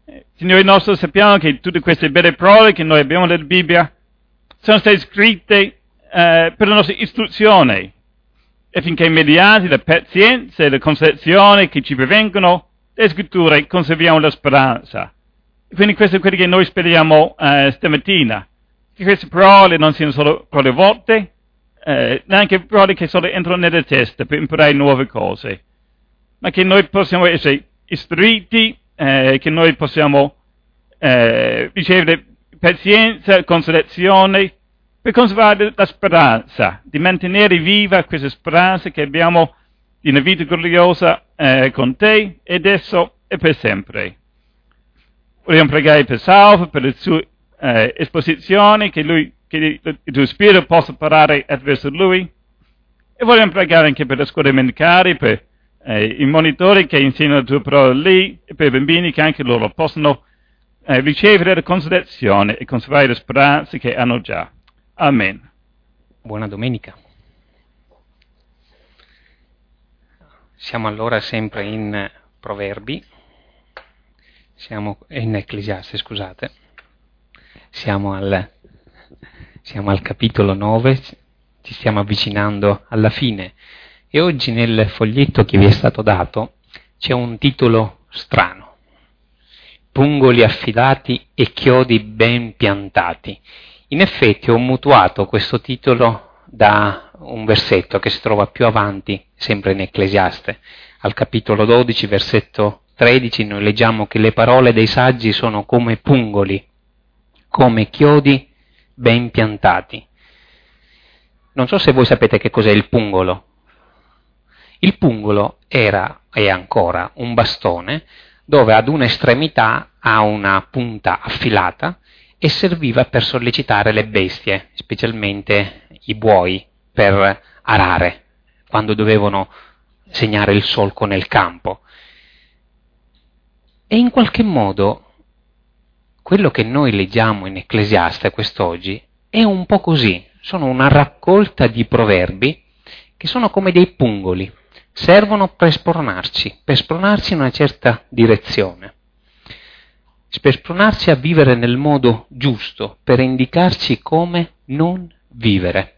Signore nostro, sappiamo che tutte queste belle parole che noi abbiamo nella Bibbia sono state scritte per la nostra istruzione, affinché mediante la pazienza e la consolazione che ci provengono le scritture conserviamo la speranza. Quindi questo è quello che noi speriamo stamattina, che queste parole non siano solo parole vuote, neanche parole che solo entrano nella testa per imparare nuove cose, ma che noi possiamo essere istruiti, che noi possiamo ricevere pazienza, consolazione, per conservare la speranza, di mantenere viva questa speranza che abbiamo di una vita gloriosa con te, e adesso e per sempre. Vogliamo pregare per Salvo, per le sue esposizioni, che il tuo Spirito possa parlare attraverso lui, e vogliamo pregare anche per le scuole domenicali, per i monitori che insegnano la tua parola lì, e per i bambini che anche loro possano ricevere la consolazione e conservare le speranze che hanno già. Amen. Buona domenica. Siamo allora sempre in Proverbi, siamo in Ecclesiaste, scusate. Siamo al capitolo 9, ci stiamo avvicinando alla fine, e oggi nel foglietto che vi è stato dato c'è un titolo strano: Pungoli affilati e chiodi ben piantati. In effetti ho mutuato questo titolo da un versetto che si trova più avanti, sempre in Ecclesiaste. Al capitolo 12, versetto 13, noi leggiamo che le parole dei saggi sono come pungoli, come chiodi ben piantati. Non so se voi sapete che cos'è il pungolo. Il pungolo era, e ancora, un bastone dove ad un'estremità ha una punta affilata e serviva per sollecitare le bestie, specialmente i buoi, per arare, quando dovevano segnare il solco nel campo. E in qualche modo quello che noi leggiamo in Ecclesiaste quest'oggi è un po' così. Sono una raccolta di proverbi che sono come dei pungoli, servono per spronarci in una certa direzione, per spronarci a vivere nel modo giusto, per indicarci come non vivere.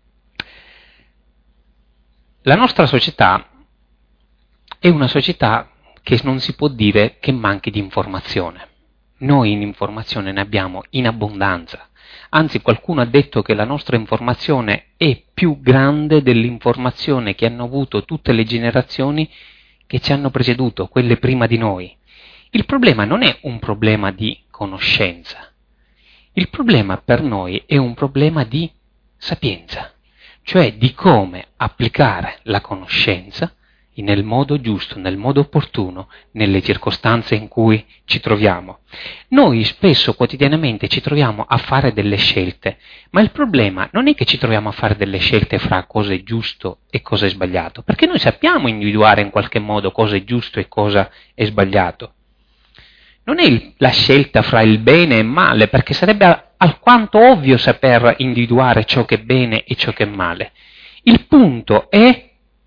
La nostra società è una società che non si può dire che manchi di informazione. Noi in informazione ne abbiamo in abbondanza. Anzi, qualcuno ha detto che la nostra informazione è più grande dell'informazione che hanno avuto tutte le generazioni che ci hanno preceduto, quelle prima di noi. Il problema non è un problema di conoscenza. Il problema per noi è un problema di sapienza, cioè di come applicare la conoscenza nel modo giusto, nel modo opportuno, nelle circostanze in cui ci troviamo. Noi spesso quotidianamente ci troviamo a fare delle scelte, ma il problema non è che ci troviamo a fare delle scelte fra cosa è giusto e cosa è sbagliato, perché noi sappiamo individuare in qualche modo cosa è giusto e cosa è sbagliato. Non è la scelta fra il bene e il male, perché sarebbe alquanto ovvio saper individuare ciò che è bene e ciò che è male. Il punto è: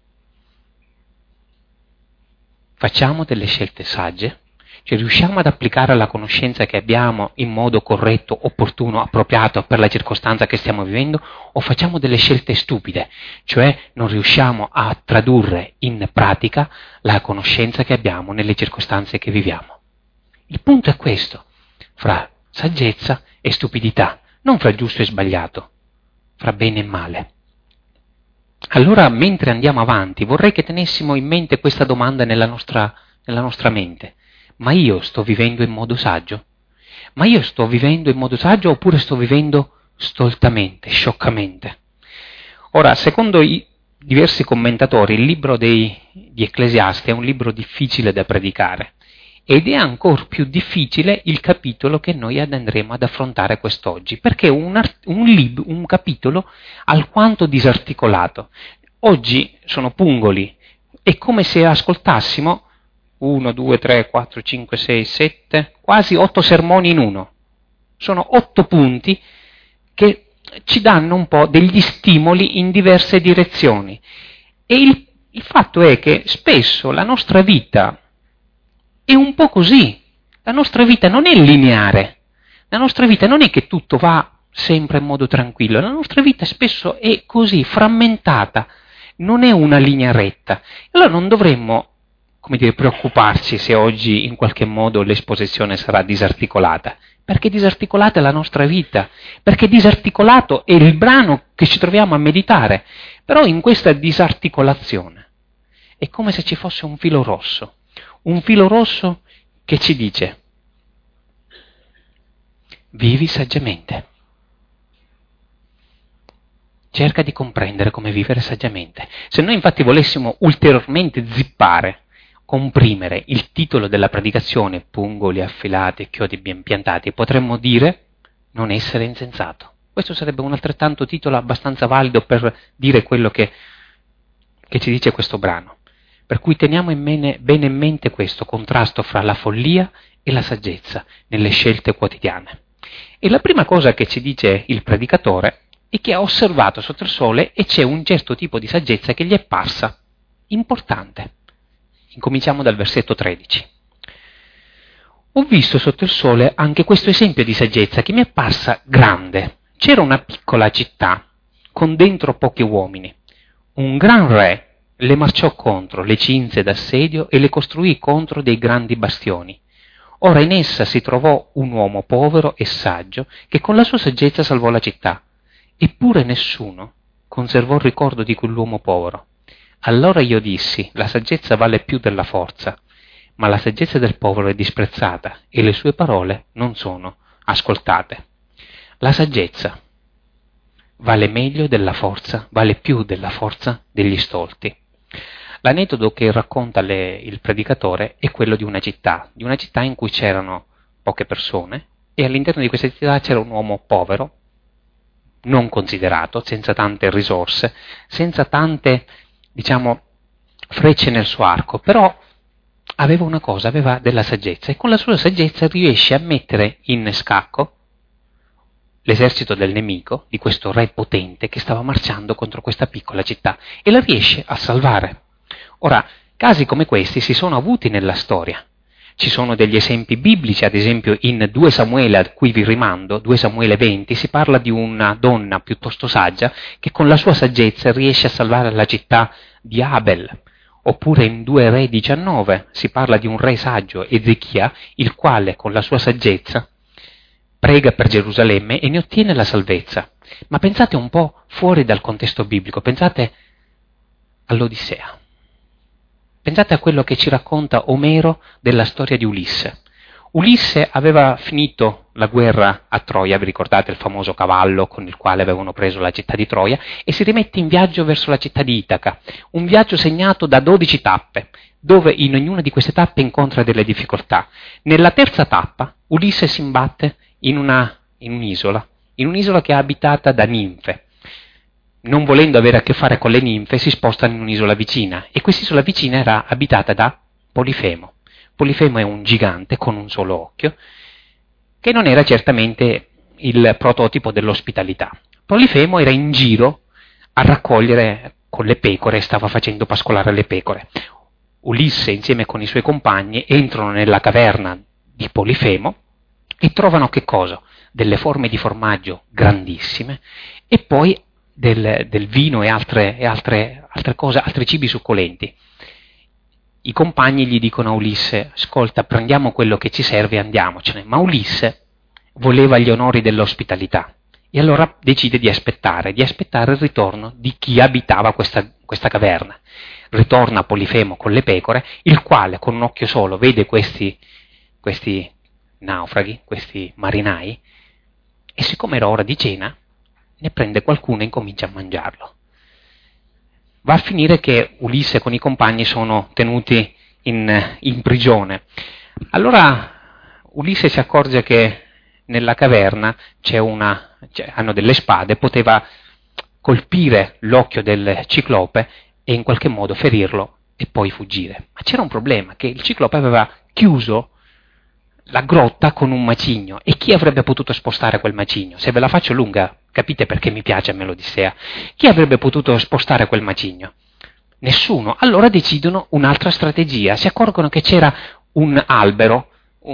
facciamo delle scelte sagge? Cioè riusciamo ad applicare la conoscenza che abbiamo in modo corretto, opportuno, appropriato per la circostanza che stiamo vivendo, o facciamo delle scelte stupide? Cioè non riusciamo a tradurre in pratica la conoscenza che abbiamo nelle circostanze che viviamo. Il punto è questo, fra saggezza e stupidità, non fra giusto e sbagliato, fra bene e male. Allora, mentre andiamo avanti, vorrei che tenessimo in mente questa domanda nella nostra mente. Ma io sto vivendo in modo saggio? Ma io sto vivendo in modo saggio oppure sto vivendo stoltamente, scioccamente? Ora, secondo i diversi commentatori, il libro di Ecclesiaste è un libro difficile da predicare. Ed è ancora più difficile il capitolo che noi andremo ad affrontare quest'oggi, perché è un capitolo alquanto disarticolato. Oggi sono pungoli, è come se ascoltassimo 1, 2, 3, 4, 5, 6, 7, quasi 8 sermoni in uno. Sono 8 punti che ci danno un po' degli stimoli in diverse direzioni. E il fatto è che spesso la nostra vita è un po' così. La nostra vita non è lineare, la nostra vita non è che tutto va sempre in modo tranquillo, la nostra vita spesso è così, frammentata, non è una linea retta. Allora non dovremmo, preoccuparci se oggi in qualche modo l'esposizione sarà disarticolata, perché disarticolata è la nostra vita, perché disarticolato è il brano che ci troviamo a meditare. Però in questa disarticolazione è come se ci fosse un filo rosso che ci dice: vivi saggiamente. Cerca di comprendere come vivere saggiamente. Se noi infatti volessimo ulteriormente zippare, comprimere il titolo della predicazione, pungoli affilati e chiodi ben piantati, potremmo dire non essere insensato. Questo sarebbe un altrettanto titolo abbastanza valido per dire quello che ci dice questo brano. Per cui teniamo bene in mente questo contrasto fra la follia e la saggezza nelle scelte quotidiane. E la prima cosa che ci dice il predicatore è che ha osservato sotto il sole e c'è un certo tipo di saggezza che gli è parsa importante. Incominciamo dal versetto 13. Ho visto sotto il sole anche questo esempio di saggezza che mi è parsa grande. C'era una piccola città con dentro pochi uomini. Un gran re le marciò contro, le cinse d'assedio e le costruì contro dei grandi bastioni. Ora in essa si trovò un uomo povero e saggio che con la sua saggezza salvò la città. Eppure nessuno conservò il ricordo di quell'uomo povero. Allora io dissi: la saggezza vale più della forza, ma la saggezza del povero è disprezzata e le sue parole non sono ascoltate. La saggezza vale meglio della forza, vale più della forza degli stolti. L'aneddoto che racconta il predicatore è quello di una città in cui c'erano poche persone e all'interno di questa città c'era un uomo povero, non considerato, senza tante risorse, senza tante, frecce nel suo arco, però aveva una cosa, aveva della saggezza e con la sua saggezza riesce a mettere in scacco l'esercito del nemico, di questo re potente che stava marciando contro questa piccola città e la riesce a salvare. Ora, casi come questi si sono avuti nella storia. Ci sono degli esempi biblici, ad esempio in 2 Samuele, a cui vi rimando, 2 Samuele 20, si parla di una donna piuttosto saggia che con la sua saggezza riesce a salvare la città di Abel. Oppure in 2 Re 19 si parla di un re saggio, Ezechia, il quale con la sua saggezza prega per Gerusalemme e ne ottiene la salvezza. Ma pensate un po' fuori dal contesto biblico, pensate all'Odissea. Pensate a quello che ci racconta Omero della storia di Ulisse. Ulisse aveva finito la guerra a Troia, vi ricordate il famoso cavallo con il quale avevano preso la città di Troia, e si rimette in viaggio verso la città di Itaca, un viaggio segnato da 12 tappe, dove in ognuna di queste tappe incontra delle difficoltà. Nella terza tappa Ulisse si imbatte in un'isola che è abitata da ninfe. Non volendo avere a che fare con le ninfe, si spostano in un'isola vicina, e quest'isola vicina era abitata da Polifemo. Polifemo è un gigante con un solo occhio, che non era certamente il prototipo dell'ospitalità. Polifemo era in giro a raccogliere con le pecore, stava facendo pascolare le pecore. Ulisse, insieme con i suoi compagni, entrano nella caverna di Polifemo e trovano che cosa? Delle forme di formaggio grandissime e poi del vino e altre cose, altri cibi succolenti. I compagni gli dicono a Ulisse: ascolta, prendiamo quello che ci serve e andiamocene. Ma Ulisse voleva gli onori dell'ospitalità e allora decide di aspettare il ritorno di chi abitava questa caverna. Ritorna Polifemo con le pecore, il quale con un occhio solo vede questi naufraghi, questi marinai, e siccome era ora di cena, ne prende qualcuno e incomincia a mangiarlo. Va a finire che Ulisse con i compagni sono tenuti in prigione. Allora Ulisse si accorge che nella caverna hanno delle spade, poteva colpire l'occhio del ciclope e in qualche modo ferirlo e poi fuggire. Ma c'era un problema, che il ciclope aveva chiuso la grotta con un macigno, e chi avrebbe potuto spostare quel macigno? Se ve la faccio lunga, capite perché mi piace a me l'Odissea. Chi avrebbe potuto spostare quel macigno? Nessuno. Allora decidono un'altra strategia, si accorgono che c'era un albero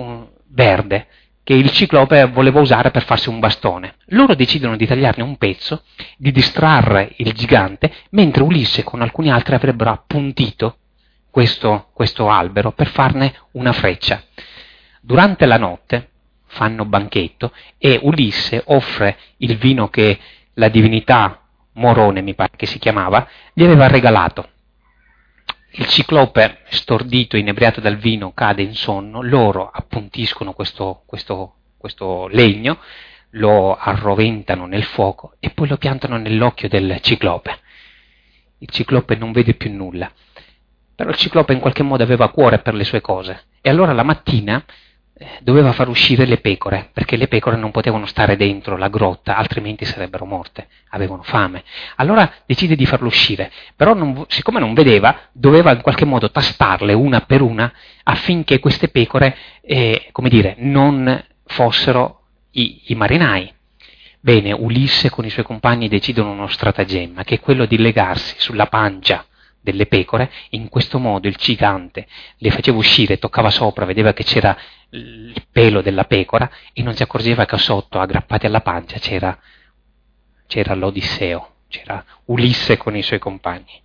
verde che il ciclope voleva usare per farsi un bastone. Loro decidono di tagliarne un pezzo, di distrarre il gigante, mentre Ulisse con alcuni altri avrebbero appuntito questo albero per farne una freccia. Durante la notte fanno banchetto e Ulisse offre il vino che la divinità Morone, mi pare che si chiamava, gli aveva regalato. Il ciclope, stordito, inebriato dal vino, cade in sonno, loro appuntiscono questo legno, lo arroventano nel fuoco e poi lo piantano nell'occhio del ciclope. Il ciclope non vede più nulla, però il ciclope in qualche modo aveva cuore per le sue cose e allora la mattina doveva far uscire le pecore, perché le pecore non potevano stare dentro la grotta, altrimenti sarebbero morte, avevano fame. Allora decide di farlo uscire, però siccome non vedeva, doveva in qualche modo tastarle una per una affinché queste pecore, non fossero i marinai. Bene, Ulisse con i suoi compagni decidono uno stratagemma, che è quello di legarsi sulla pancia delle pecore. In questo modo il gigante le faceva uscire, toccava sopra, vedeva che c'era il pelo della pecora e non si accorgeva che sotto, aggrappati alla pancia, c'era l'Odisseo, c'era Ulisse con i suoi compagni.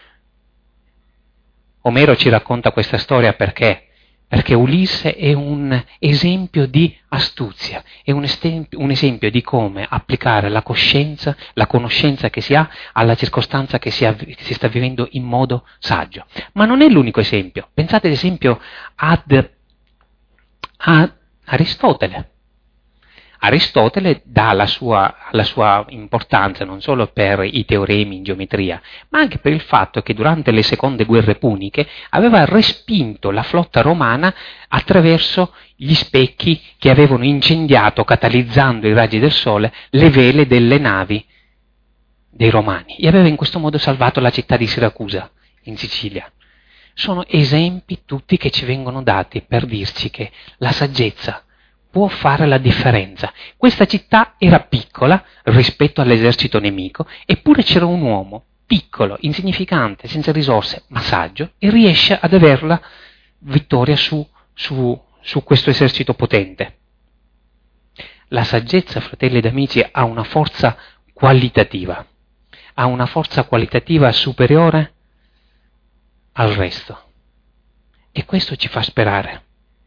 Omero ci racconta questa storia perché Ulisse è un esempio di astuzia, è un esempio di come applicare la conoscenza che si ha alla circostanza che si sta vivendo in modo saggio. Ma non è l'unico esempio. Pensate ad esempio a Aristotele. Aristotele dà la sua importanza non solo per i teoremi in geometria, ma anche per il fatto che durante le seconde guerre puniche aveva respinto la flotta romana attraverso gli specchi che avevano incendiato, catalizzando i raggi del sole, le vele delle navi dei romani e aveva in questo modo salvato la città di Siracusa, in Sicilia. Sono esempi tutti che ci vengono dati per dirci che la saggezza può fare la differenza. Questa città era piccola rispetto all'esercito nemico, eppure c'era un uomo piccolo, insignificante, senza risorse, ma saggio, e riesce ad avere la vittoria su questo esercito potente. La saggezza, fratelli ed amici, ha una forza qualitativa superiore al resto. E questo ci fa sperare.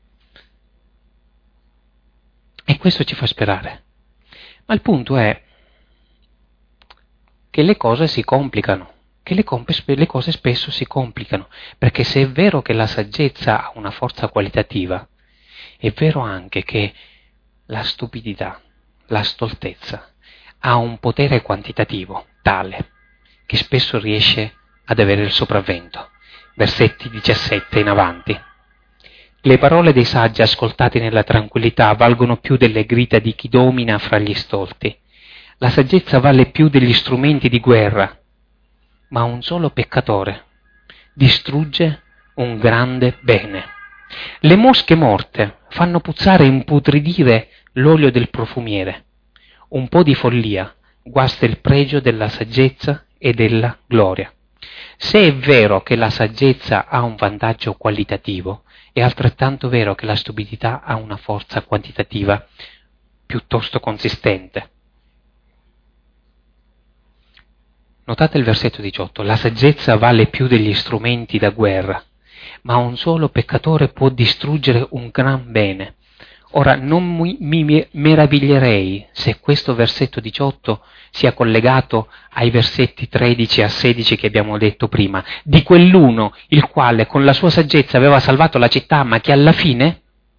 Ma il punto è che le cose si complicano, che le cose spesso si complicano, perché se è vero che la saggezza ha una forza qualitativa, è vero anche che la stupidità, la stoltezza, ha un potere quantitativo tale che spesso riesce ad avere il sopravvento. Versetti 17 in avanti. Le parole dei saggi ascoltate nella tranquillità valgono più delle grida di chi domina fra gli stolti. La saggezza vale più degli strumenti di guerra, ma un solo peccatore distrugge un grande bene. Le mosche morte fanno puzzare e impudridire l'olio del profumiere. Un po' di follia guasta il pregio della saggezza e della gloria. Se è vero che la saggezza ha un vantaggio qualitativo, è altrettanto vero che la stupidità ha una forza quantitativa piuttosto consistente. Notate il versetto 18. La saggezza vale più degli strumenti da guerra, ma un solo peccatore può distruggere un gran bene. Ora, non mi meraviglierei se questo versetto 18 sia collegato ai versetti 13 a 16 che abbiamo detto prima, di quell'uno il quale con la sua saggezza aveva salvato la città, ma che alla fine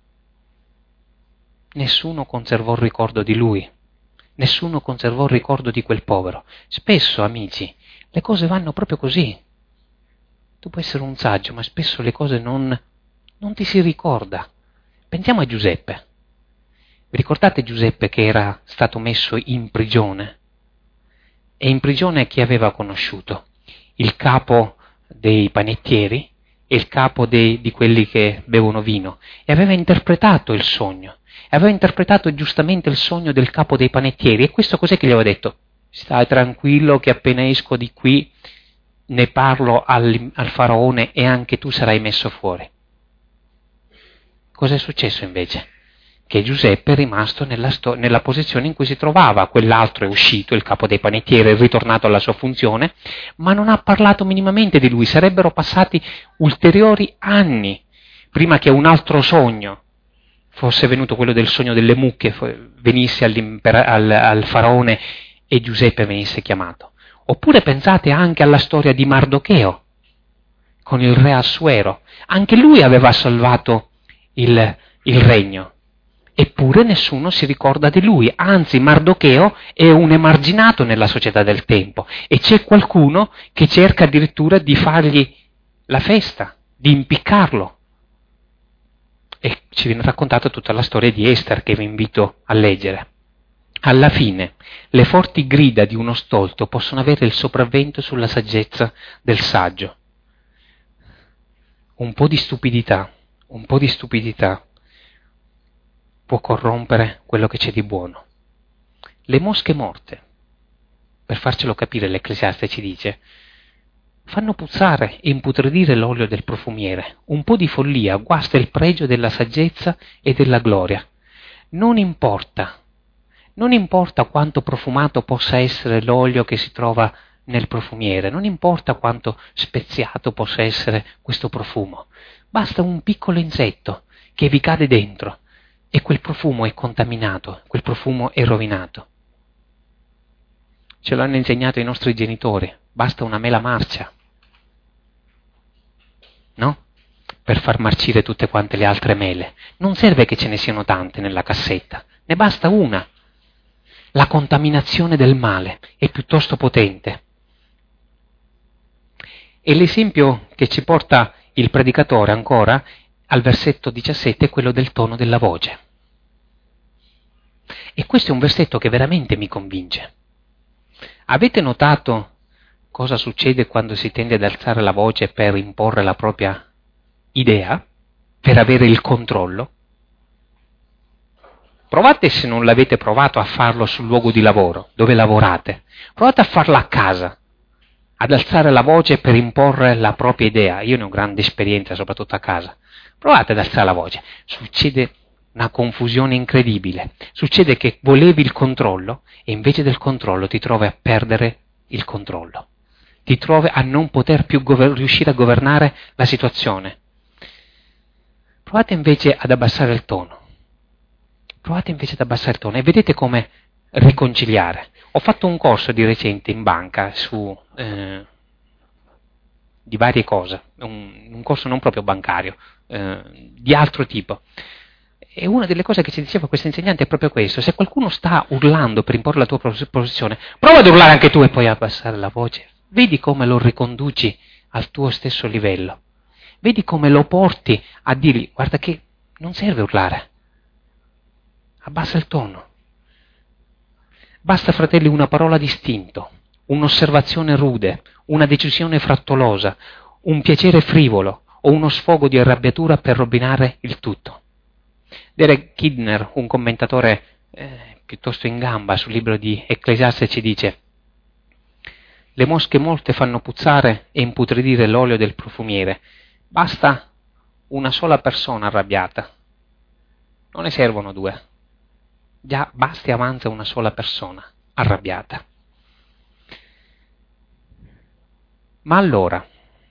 nessuno conservò il ricordo di lui, nessuno conservò il ricordo di quel povero. Spesso, amici, le cose vanno proprio così. Tu puoi essere un saggio, ma spesso le cose non ti si ricorda. Pensiamo a Giuseppe. Vi ricordate Giuseppe che era stato messo in prigione? E in prigione chi aveva conosciuto? Il capo dei panettieri e il capo di quelli che bevono vino. E aveva interpretato il sogno. E aveva interpretato giustamente il sogno del capo dei panettieri. E questo cos'è che gli aveva detto? Stai tranquillo che appena esco di qui ne parlo al faraone e anche tu sarai messo fuori. Cos'è successo invece? che Giuseppe è rimasto nella posizione in cui si trovava, quell'altro è uscito, il capo dei panettieri è ritornato alla sua funzione, ma non ha parlato minimamente di lui. Sarebbero passati ulteriori anni prima che un altro sogno fosse venuto, quello del sogno delle mucche, venisse al faraone e Giuseppe venisse chiamato. Oppure pensate anche alla storia di Mardocheo con il re Assuero. Anche lui aveva salvato il regno. Eppure nessuno si ricorda di lui, anzi Mardocheo è un emarginato nella società del tempo e c'è qualcuno che cerca addirittura di fargli la festa, di impiccarlo. E ci viene raccontata tutta la storia di Ester che vi invito a leggere. Alla fine, le forti grida di uno stolto possono avere il sopravvento sulla saggezza del saggio. Un po' di stupidità può corrompere quello che c'è di buono. Le mosche morte, per farcelo capire l'Ecclesiaste ci dice, fanno puzzare e imputredire l'olio del profumiere. Un po' di follia guasta il pregio della saggezza e della gloria. Non importa quanto profumato possa essere l'olio che si trova nel profumiere, non importa quanto speziato possa essere questo profumo. Basta un piccolo insetto che vi cade dentro e quel profumo è contaminato, quel profumo è rovinato. Ce l'hanno insegnato i nostri genitori, basta una mela marcia, no? Per far marcire tutte quante le altre mele. Non serve che ce ne siano tante nella cassetta, ne basta una. La contaminazione del male è piuttosto potente. E l'esempio che ci porta il predicatore ancora al versetto 17 è quello del tono della voce. E questo è un versetto che veramente mi convince. Avete notato cosa succede quando si tende ad alzare la voce per imporre la propria idea, per avere il controllo? Provate, se non l'avete provato, a farlo sul luogo di lavoro, dove lavorate. Provate a farlo a casa, ad alzare la voce per imporre la propria idea. Io ne ho grande esperienza, soprattutto a casa. Provate ad alzare la voce. Succede una confusione incredibile. Succede che volevi il controllo e invece del controllo ti trovi a perdere il controllo. Ti trovi a non poter più riuscire a governare la situazione. Provate invece ad abbassare il tono. E vedete come riconciliare. Ho fatto un corso di recente in banca di varie cose, un corso non proprio bancario, di altro tipo. E una delle cose che ci diceva questo insegnante è proprio questo: se qualcuno sta urlando per imporre la tua posizione, prova ad urlare anche tu e poi abbassare la voce. Vedi come lo riconduci al tuo stesso livello. Vedi come lo porti a dirgli: guarda che non serve urlare. Abbassa il tono. Basta, fratelli, una parola d'istinto, un'osservazione rude, una decisione frattolosa, un piacere frivolo o uno sfogo di arrabbiatura per rovinare il tutto. Derek Kidner, un commentatore piuttosto in gamba sul libro di Ecclesiaste, ci dice: le mosche morte fanno puzzare e imputredire l'olio del profumiere. Basta una sola persona arrabbiata. Non ne servono due. Già basta e avanza una sola persona arrabbiata. Ma allora,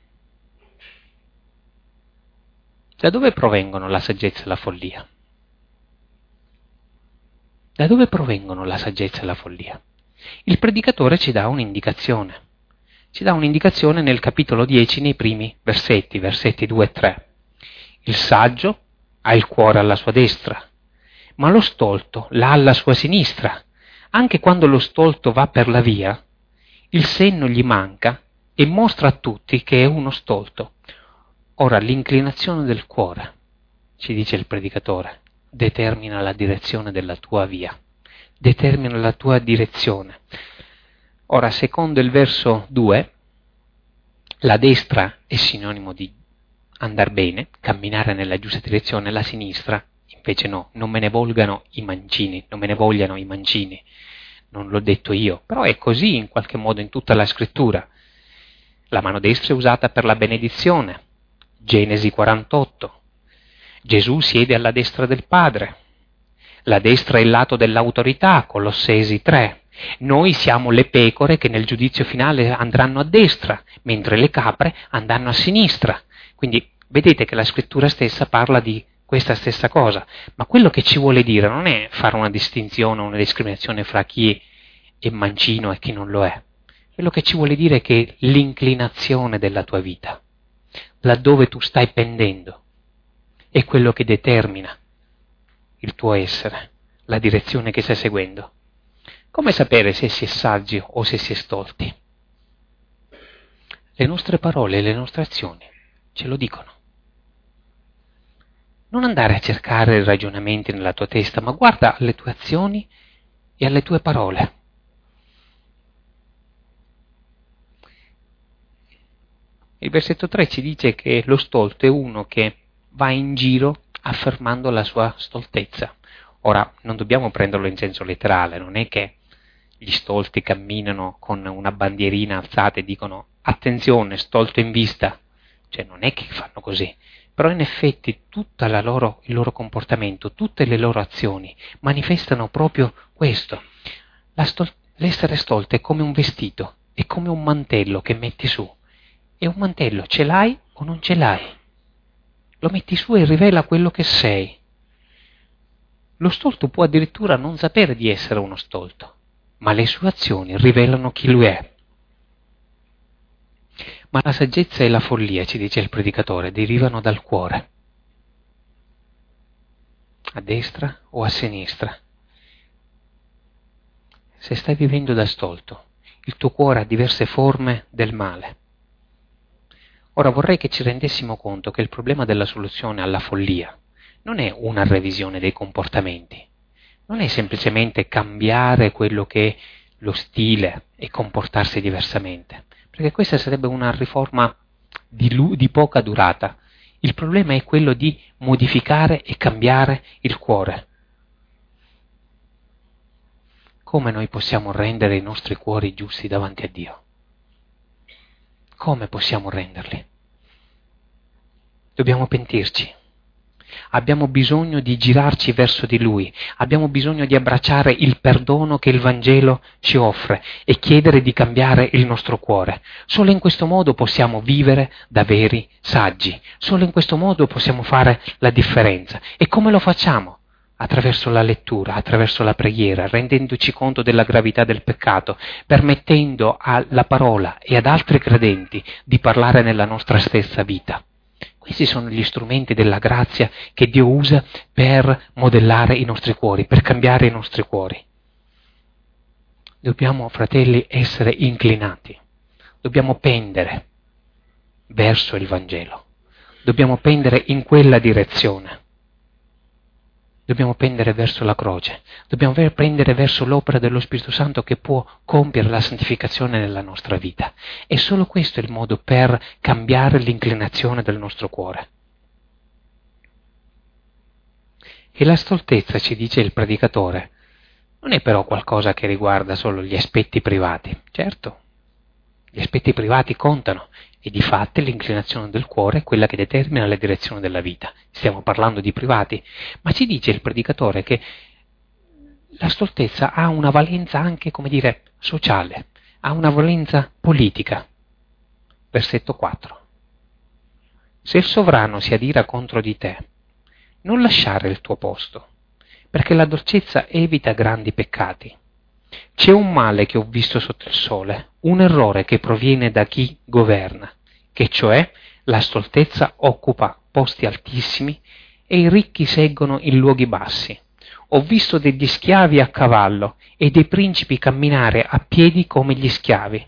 da dove provengono la saggezza e la follia? Da dove provengono la saggezza e la follia? Il predicatore ci dà un'indicazione. Ci dà un'indicazione nel capitolo 10, nei primi versetti 2 e 3. Il saggio ha il cuore alla sua destra, ma lo stolto l'ha alla sua sinistra. Anche quando lo stolto va per la via, il senno gli manca e mostra a tutti che è uno stolto. Ora, l'inclinazione del cuore, ci dice il predicatore, determina la direzione della tua via, determina la tua direzione. Ora, secondo il verso 2, la destra è sinonimo di andar bene, camminare nella giusta direzione, la sinistra invece no, non me ne vogliano i mancini, non l'ho detto io, però è così in qualche modo in tutta la scrittura. La mano destra è usata per la benedizione, Genesi 48, Gesù siede alla destra del Padre, La destra è il lato dell'autorità, Colossesi 3. Noi siamo le pecore che nel giudizio finale andranno a destra, mentre le capre andranno a sinistra. Quindi vedete che la scrittura stessa parla di questa stessa cosa, ma quello che ci vuole dire non è fare una distinzione, una discriminazione fra chi è mancino e chi non lo è. Quello che ci vuole dire è che l'inclinazione della tua vita, laddove tu stai pendendo, è quello che determina il tuo essere, la direzione che stai seguendo. Come sapere se si è saggi o se si è stolti? Le nostre parole e le nostre azioni ce lo dicono. Non andare a cercare ragionamenti nella tua testa, ma guarda alle tue azioni e alle tue parole. Il versetto 3 ci dice che lo stolto è uno che va in giro affermando la sua stoltezza. Ora, non dobbiamo prenderlo in senso letterale, non è che gli stolti camminano con una bandierina alzata e dicono attenzione, stolto in vista. Cioè, non è che fanno così. Però in effetti tutto il loro comportamento, tutte le loro azioni manifestano proprio questo. L'essere stolto è come un vestito, è come un mantello che metti su. È un mantello, ce l'hai o non ce l'hai? Lo metti su e rivela quello che sei. Lo stolto può addirittura non sapere di essere uno stolto, ma le sue azioni rivelano chi lui è. Ma la saggezza e la follia, ci dice il predicatore, derivano dal cuore. A destra o a sinistra. Se stai vivendo da stolto, il tuo cuore ha diverse forme del male. Ora vorrei che ci rendessimo conto che il problema della soluzione alla follia non è una revisione dei comportamenti, non è semplicemente cambiare quello che è lo stile e comportarsi diversamente, perché questa sarebbe una riforma di poca durata. Il problema è quello di modificare e cambiare il cuore. Come noi possiamo rendere i nostri cuori giusti davanti a Dio? Come possiamo renderli? Dobbiamo pentirci. Abbiamo bisogno di girarci verso di Lui, abbiamo bisogno di abbracciare il perdono che il Vangelo ci offre e chiedere di cambiare il nostro cuore. Solo in questo modo possiamo vivere da veri saggi, solo in questo modo possiamo fare la differenza. E come lo facciamo? Attraverso la lettura, attraverso la preghiera, rendendoci conto della gravità del peccato, permettendo alla parola e ad altri credenti di parlare nella nostra stessa vita. Questi sono gli strumenti della grazia che Dio usa per modellare i nostri cuori, per cambiare i nostri cuori. Dobbiamo, fratelli, essere inclinati, dobbiamo pendere verso il Vangelo, dobbiamo pendere in quella direzione, dobbiamo pendere verso la croce, dobbiamo pendere verso l'opera dello Spirito Santo che può compiere la santificazione nella nostra vita. E solo questo è il modo per cambiare l'inclinazione del nostro cuore. E la stoltezza, ci dice il predicatore, non è però qualcosa che riguarda solo gli aspetti privati. Certo, gli aspetti privati contano, e di fatto l'inclinazione del cuore è quella che determina la direzione della vita. Stiamo parlando di privati, ma ci dice il predicatore che la stoltezza ha una valenza anche, come dire, sociale, ha una valenza politica. Versetto 4. Se il sovrano si adira contro di te, non lasciare il tuo posto, perché la dolcezza evita grandi peccati. C'è un male che ho visto sotto il sole, un errore che proviene da chi governa, che cioè la stoltezza occupa posti altissimi e i ricchi seggono in luoghi bassi. Ho visto degli schiavi a cavallo e dei principi camminare a piedi come gli schiavi.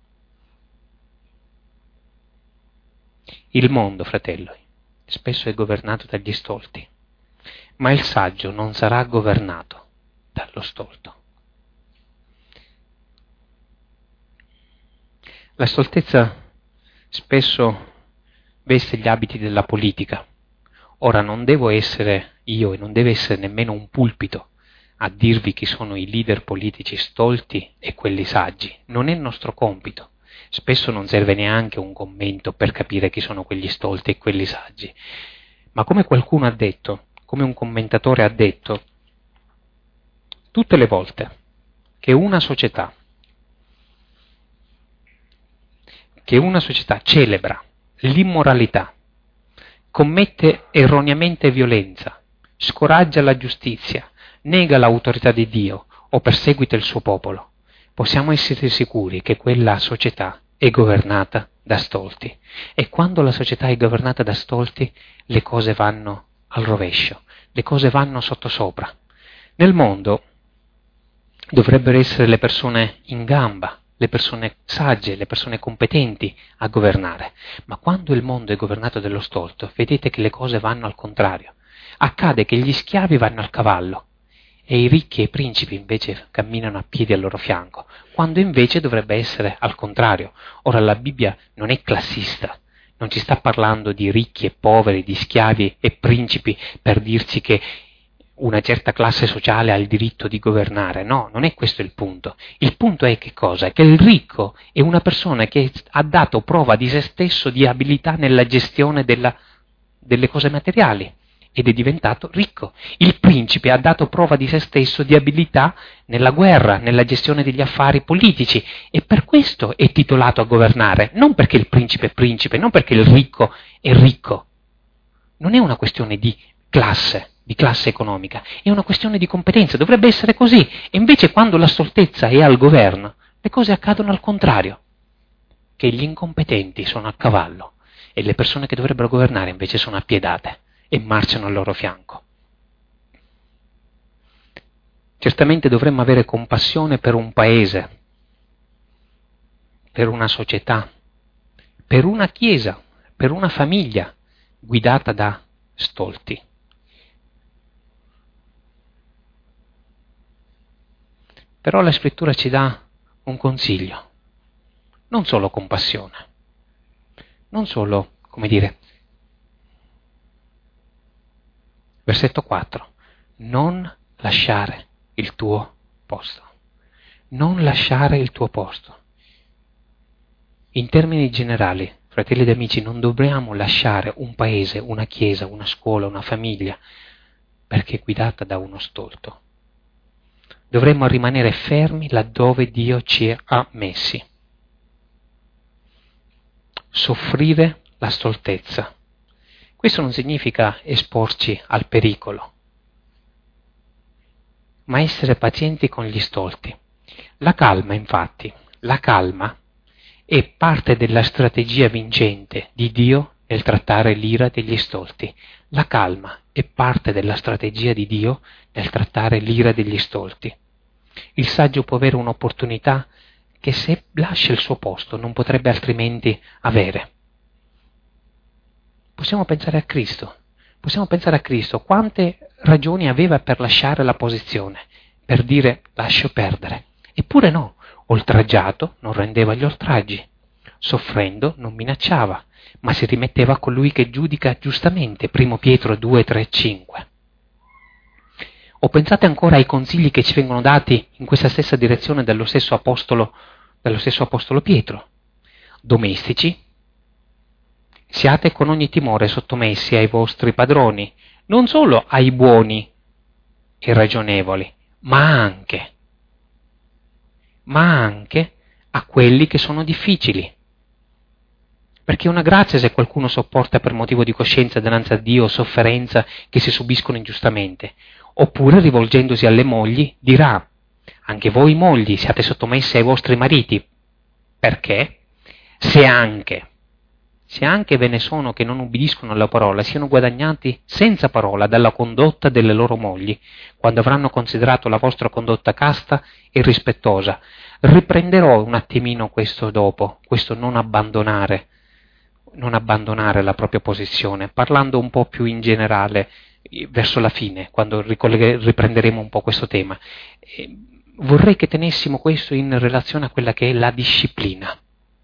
Il mondo, fratello, spesso è governato dagli stolti, ma il saggio non sarà governato dallo stolto. La stoltezza spesso veste gli abiti della politica. Ora non devo essere io e non deve essere nemmeno un pulpito a dirvi chi sono i leader politici stolti e quelli saggi. Non è il nostro compito. Spesso non serve neanche un commento per capire chi sono quegli stolti e quelli saggi. Ma come qualcuno ha detto, come un commentatore ha detto, Tutte le volte che una società celebra l'immoralità, commette erroneamente violenza, scoraggia la giustizia, nega l'autorità di Dio o perseguita il suo popolo, possiamo essere sicuri che quella società è governata da stolti. E quando la società è governata da stolti, le cose vanno al rovescio, le cose vanno sottosopra. Nel mondo dovrebbero essere le persone in gamba, le persone sagge, le persone competenti a governare. Ma quando il mondo è governato dallo stolto, vedete che le cose vanno al contrario. Accade che gli schiavi vanno al cavallo e i ricchi e i principi invece camminano a piedi al loro fianco, quando invece dovrebbe essere al contrario. Ora la Bibbia non è classista, non ci sta parlando di ricchi e poveri, di schiavi e principi per dirci che una certa classe sociale ha il diritto di governare. No, non è questo il punto. Il punto è che cosa? Che il ricco è una persona che ha dato prova di se stesso di abilità nella gestione delle cose materiali ed è diventato ricco. Il principe ha dato prova di se stesso di abilità nella guerra, nella gestione degli affari politici e per questo è titolato a governare, non perché il principe è principe, non perché il ricco è ricco. Non è una questione di classe economica, è una questione di competenza, dovrebbe essere così. E invece quando la stoltezza è al governo, le cose accadono al contrario, che gli incompetenti sono a cavallo e le persone che dovrebbero governare invece sono appiedate e marciano al loro fianco. Certamente dovremmo avere compassione per un paese, per una società, per una chiesa, per una famiglia guidata da stolti. Però la Scrittura ci dà un consiglio, non solo compassione, non solo, versetto 4, non lasciare il tuo posto. Non lasciare il tuo posto. In termini generali, fratelli ed amici, non dobbiamo lasciare un paese, una chiesa, una scuola, una famiglia, perché è guidata da uno stolto. Dovremmo rimanere fermi laddove Dio ci ha messi. Soffrire la stoltezza. Questo non significa esporci al pericolo, ma essere pazienti con gli stolti. La calma, infatti, è parte della strategia vincente di Dio nel trattare l'ira degli stolti. La calma è parte della strategia di Dio nel trattare l'ira degli stolti. Il saggio può avere un'opportunità che se lascia il suo posto non potrebbe altrimenti avere. Possiamo pensare a Cristo. Quante ragioni aveva per lasciare la posizione, per dire lascio perdere. Eppure no, oltraggiato non rendeva gli oltraggi, soffrendo non minacciava, ma si rimetteva a colui che giudica giustamente, 1 Pietro 2, 3, 5. O pensate ancora ai consigli che ci vengono dati in questa stessa direzione dallo stesso apostolo Pietro. Domestici, siate con ogni timore sottomessi ai vostri padroni, non solo ai buoni e ragionevoli, ma anche a quelli che sono difficili. Perché è una grazia se qualcuno sopporta per motivo di coscienza dinanzi a Dio sofferenza che si subiscono ingiustamente. Oppure, rivolgendosi alle mogli, dirà: anche voi mogli siate sottomessi ai vostri mariti. Perché? Se anche ve ne sono che non ubbidiscono alla parola, siano guadagnati senza parola dalla condotta delle loro mogli, quando avranno considerato la vostra condotta casta e rispettosa. Riprenderò un attimino questo dopo, questo non abbandonare la propria posizione, parlando un po' più in generale verso la fine, quando riprenderemo un po' questo tema. Vorrei che tenessimo questo in relazione a quella che è la disciplina.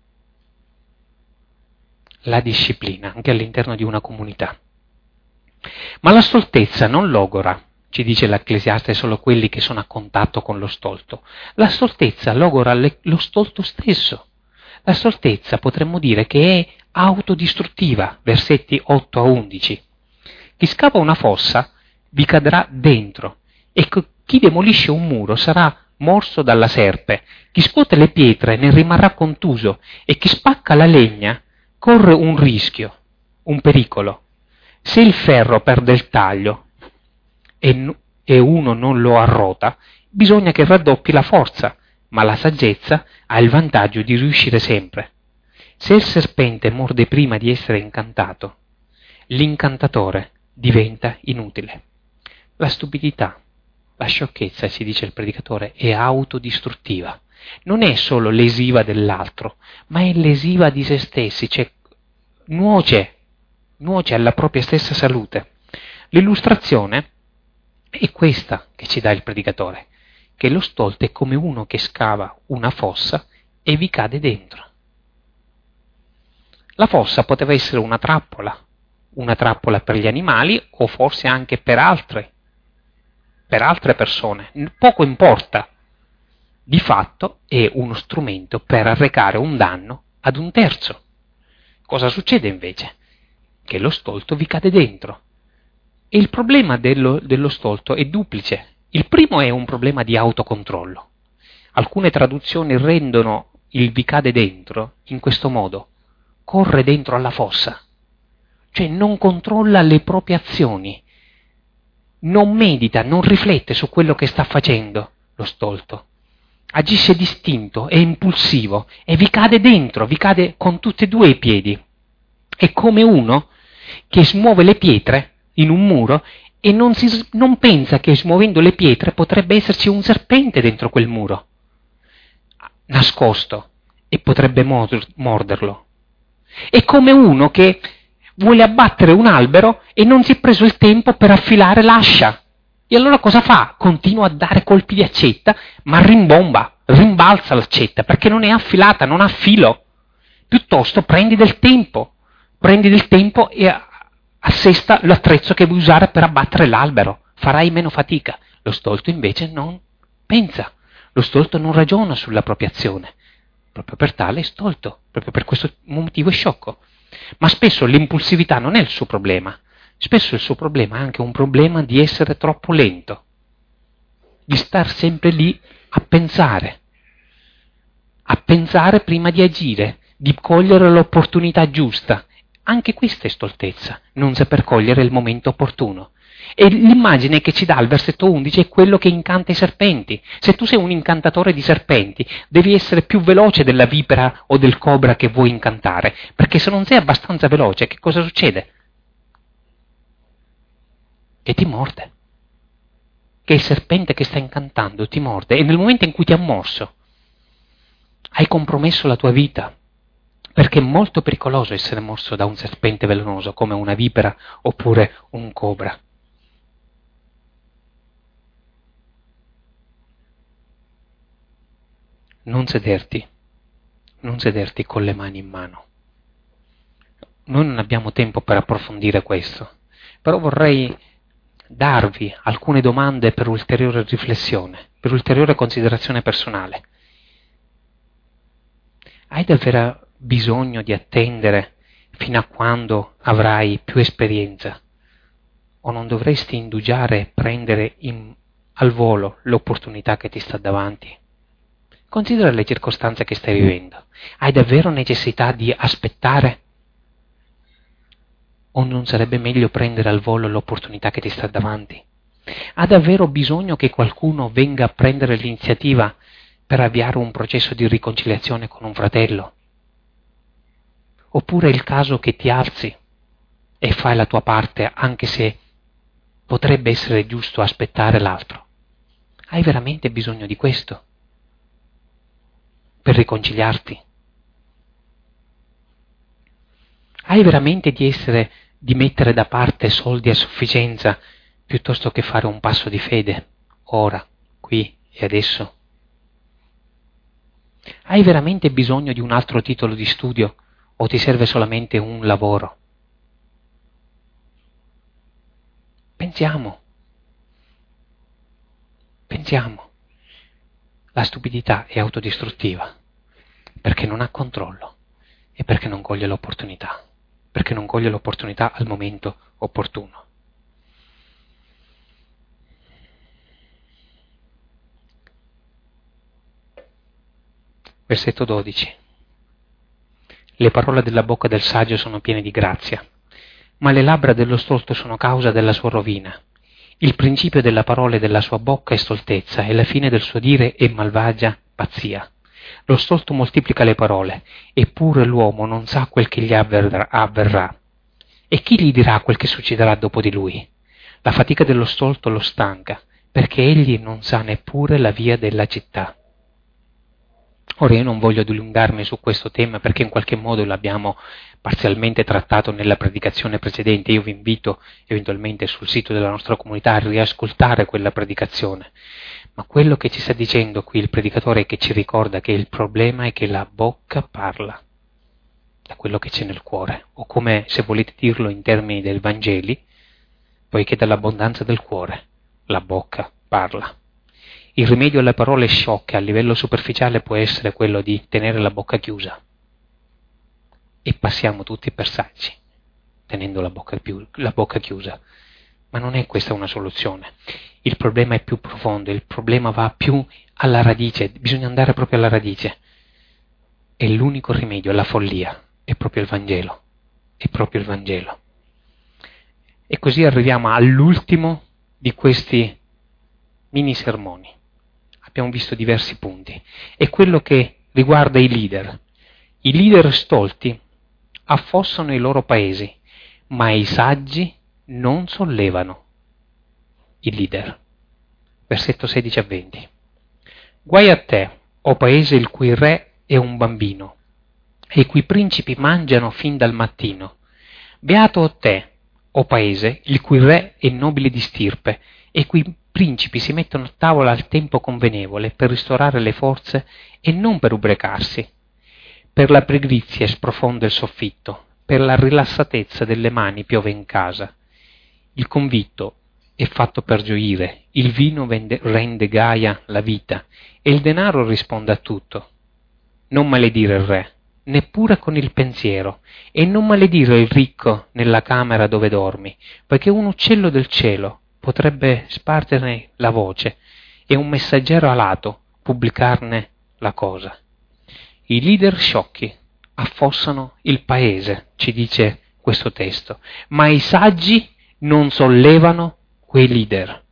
La disciplina, anche all'interno di una comunità. Ma la stoltezza non logora, ci dice l'Ecclesiaste, solo quelli che sono a contatto con lo stolto. La stoltezza logora lo stolto stesso. La stoltezza potremmo dire che è autodistruttiva, versetti 8 a 11. Chi scava una fossa vi cadrà dentro e Chi demolisce un muro sarà morso dalla serpe, chi scuote le pietre ne rimarrà contuso e chi spacca la legna corre un rischio, un pericolo. Se il ferro perde il taglio e uno non lo arrota, bisogna che raddoppi la forza, ma la saggezza ha il vantaggio di riuscire sempre. Se il serpente morde prima di essere incantato, l'incantatore diventa inutile. La stupidità, la sciocchezza, si dice il predicatore, è autodistruttiva. Non è solo lesiva dell'altro, ma è lesiva di se stessi, cioè nuoce alla propria stessa salute. L'illustrazione è questa che ci dà il predicatore, che lo stolto è come uno che scava una fossa e vi cade dentro. La fossa poteva essere una trappola per gli animali o forse anche per altre persone, poco importa. Di fatto è uno strumento per arrecare un danno ad un terzo. Cosa succede invece? Che lo stolto vi cade dentro. E il problema dello stolto è duplice. Il primo è un problema di autocontrollo. Alcune traduzioni rendono il vi cade dentro in questo modo: corre dentro alla fossa, cioè non controlla le proprie azioni, non medita, non riflette su quello che sta facendo lo stolto, agisce distinto, è impulsivo e vi cade dentro, vi cade con tutti e due i piedi. È come uno che smuove le pietre in un muro e non pensa che smuovendo le pietre potrebbe esserci un serpente dentro quel muro, nascosto, e potrebbe morderlo. È come uno che vuole abbattere un albero e non si è preso il tempo per affilare l'ascia. E allora cosa fa? Continua a dare colpi di accetta, ma rimbalza l'accetta, perché non è affilata, non ha filo. Piuttosto prendi del tempo e assesta l'attrezzo che vuoi usare per abbattere l'albero. Farai meno fatica. Lo stolto invece non pensa, lo stolto non ragiona sulla propria azione. Proprio per tale è stolto, proprio per questo motivo è sciocco. Ma spesso l'impulsività non è il suo problema, spesso il suo problema è anche un problema di essere troppo lento, di star sempre lì a pensare prima di agire, di cogliere l'opportunità giusta. Anche questa è stoltezza, non saper cogliere il momento opportuno. E l'immagine che ci dà il versetto 11 è quello che incanta i serpenti. Se tu sei un incantatore di serpenti, devi essere più veloce della vipera o del cobra che vuoi incantare, perché se non sei abbastanza veloce, che cosa succede? Che ti morde. Che il serpente che sta incantando ti morde, e nel momento in cui ti ha morso, hai compromesso la tua vita, perché è molto pericoloso essere morso da un serpente velenoso, come una vipera oppure un cobra. Non sederti con le mani in mano. Noi non abbiamo tempo per approfondire questo, però vorrei darvi alcune domande per ulteriore riflessione, per ulteriore considerazione personale. Hai davvero bisogno di attendere fino a quando avrai più esperienza? O non dovresti indugiare e prendere al volo l'opportunità che ti sta davanti? Considera le circostanze che stai vivendo. Hai davvero necessità di aspettare? O non sarebbe meglio prendere al volo l'opportunità che ti sta davanti? Ha davvero bisogno che qualcuno venga a prendere l'iniziativa per avviare un processo di riconciliazione con un fratello? Oppure è il caso che ti alzi e fai la tua parte, anche se potrebbe essere giusto aspettare l'altro? Hai veramente bisogno di questo per riconciliarti? Hai veramente di mettere da parte soldi a sufficienza piuttosto che fare un passo di fede, ora, qui e adesso? Hai veramente bisogno di un altro titolo di studio o ti serve solamente un lavoro? Pensiamo. La stupidità è autodistruttiva perché non ha controllo e perché non coglie l'opportunità, al momento opportuno. Versetto 12. Le parole della bocca del saggio sono piene di grazia, ma le labbra dello stolto sono causa della sua rovina. Il principio della parola della sua bocca è stoltezza, e la fine del suo dire è malvagia pazzia. Lo stolto moltiplica le parole, eppure l'uomo non sa quel che gli avverrà. E chi gli dirà quel che succederà dopo di lui? La fatica dello stolto lo stanca, perché egli non sa neppure la via della città. Ora io non voglio dilungarmi su questo tema perché in qualche modo l'abbiamo parzialmente trattato nella predicazione precedente. Io vi invito eventualmente sul sito della nostra comunità a riascoltare quella predicazione. Ma quello che ci sta dicendo qui il predicatore è che ci ricorda che il problema è che la bocca parla da quello che c'è nel cuore, o come se volete dirlo in termini del Vangeli, poiché dall'abbondanza del cuore la bocca parla. Il rimedio alle parole sciocche a livello superficiale può essere quello di tenere la bocca chiusa. E passiamo tutti per saggi, tenendo la bocca chiusa. Ma non è questa una soluzione. Il problema è più profondo, il problema va più alla radice, bisogna andare proprio alla radice. E l'unico rimedio alla follia è proprio il Vangelo. È proprio il Vangelo. E così arriviamo all'ultimo di questi mini sermoni. Abbiamo visto diversi punti. È quello che riguarda i leader. I leader stolti affossano i loro paesi, ma i saggi non sollevano i leader. Versetto 16 a 20. Guai a te, o paese il cui re è un bambino, e i cui principi mangiano fin dal mattino. Beato a te, o paese, il cui re è nobile di stirpe, e i cui principi si mettono a tavola al tempo convenevole per ristorare le forze e non per ubriacarsi. Per la pigrizia sprofonda il soffitto, per la rilassatezza delle mani piove in casa. Il convitto è fatto per gioire, il vino rende gaia la vita, e il denaro risponde a tutto. Non maledire il re, neppure con il pensiero, e non maledire il ricco nella camera dove dormi, poiché un uccello del cielo potrebbe spargerne la voce, e un messaggero alato pubblicarne la cosa. I leader sciocchi affossano il paese, ci dice questo testo, ma i saggi non sollevano quei leader.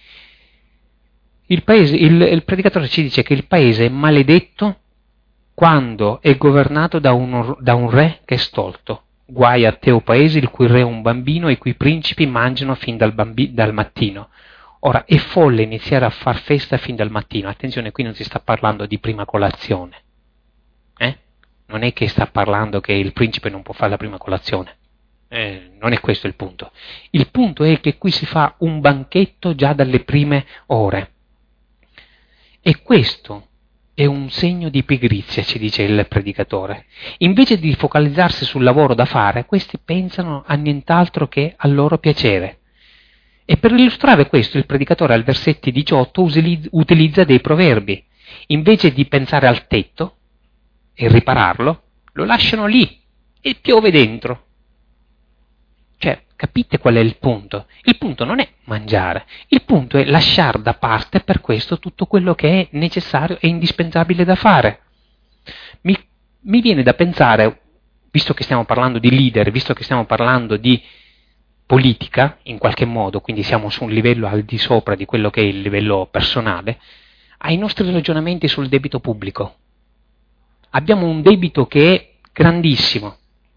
Il predicatore ci dice che il paese è maledetto quando è governato da un re che è stolto. Guai a te, o paese, il cui re è un bambino e i cui principi mangiano fin dal mattino. Ora, è folle iniziare a far festa fin dal mattino. Attenzione, qui non si sta parlando di prima colazione. Non è che sta parlando che il principe non può fare la prima colazione. Non è questo il punto. Il punto è che qui si fa un banchetto già dalle prime ore. E questo è un segno di pigrizia, ci dice il predicatore. Invece di focalizzarsi sul lavoro da fare, questi pensano a nient'altro che al loro piacere. E per illustrare questo, il predicatore al versetti 18 utilizza dei proverbi. Invece di pensare al tetto e ripararlo, lo lasciano lì e piove dentro. Cioè, capite qual è il punto? Il punto non è mangiare, il punto è lasciare da parte per questo tutto quello che è necessario e indispensabile da fare. Mi viene da pensare, visto che stiamo parlando di leader, visto che stiamo parlando di politica, in qualche modo, quindi siamo su un livello al di sopra di quello che è il livello personale, ai nostri ragionamenti sul debito pubblico. Abbiamo un debito che è grandissimo,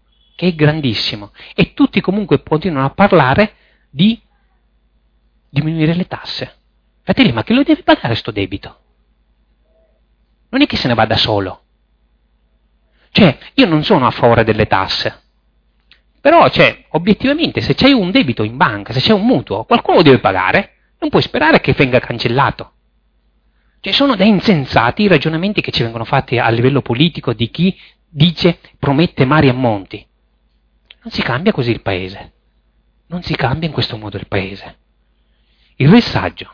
e tutti comunque continuano a parlare di diminuire le tasse. Fratelli, ma che lo deve pagare sto debito? Non è che se ne va da solo. Cioè, io non sono a favore delle tasse, però, obiettivamente, se c'hai un debito in banca, se c'è un mutuo, qualcuno lo deve pagare, non puoi sperare che venga cancellato. Sono da insensati i ragionamenti che ci vengono fatti a livello politico di chi dice promette mari e monti. Non si cambia così il paese. Non si cambia in questo modo il paese. Il re saggio.